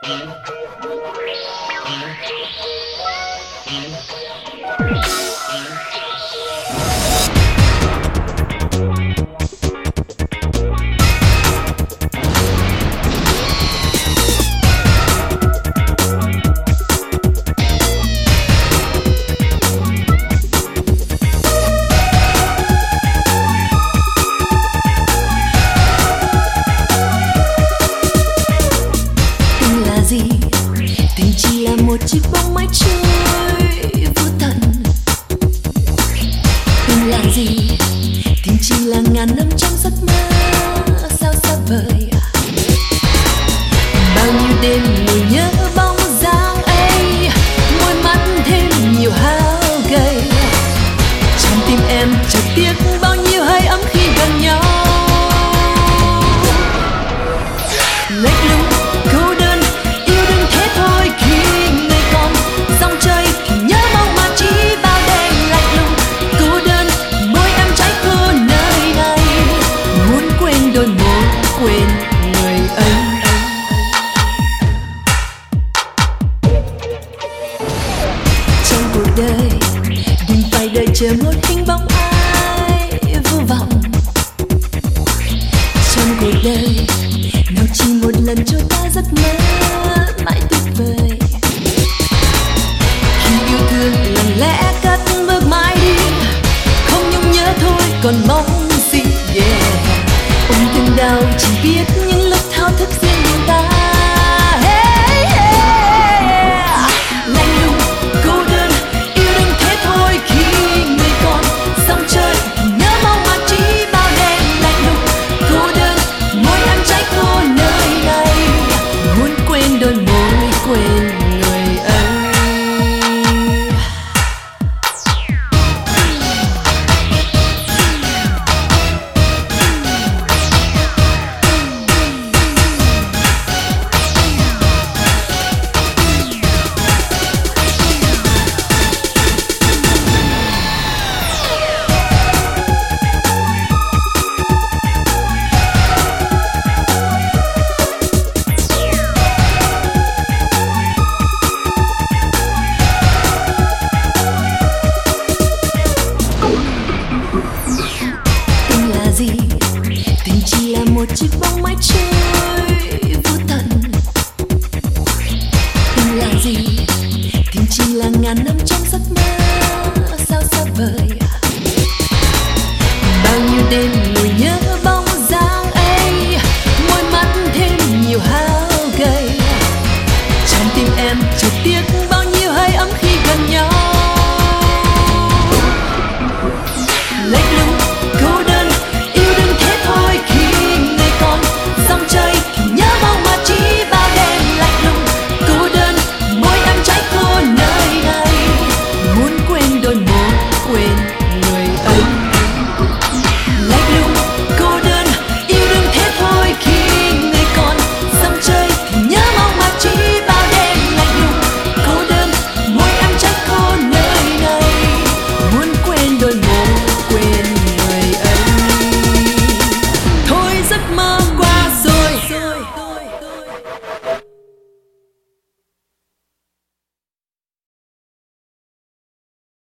Tình chỉ là một chiếc bóng mái trôi vô tận. Tình là gì? Tình chỉ là ngàn năm trong giấc mơ sao xa vời. Bao nhiêu đêm ngồi nhớ bóng dáng ấy, môi mắt thêm nhiều hao gầy. Trong tim em chợt tiếc bao nhiêu hơi ấm khi gần nhau. Lạnh lùng cô đơn yêu đương thế thôi, khi người còn dòng chơi thì nhớ mong mà chỉ bao đêm lạnh lùng cô đơn. Môi em trái khô nơi này, muốn quên đôi môi quên người ấy. Trong cuộc đời đừng phải đợi chờ một hình bóng